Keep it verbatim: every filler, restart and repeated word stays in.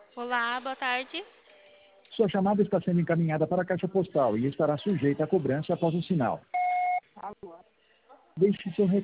Olá, boa tarde. Sua chamada está sendo encaminhada para a caixa postal e estará sujeita a cobrança após o sinal. Deixe seu recado.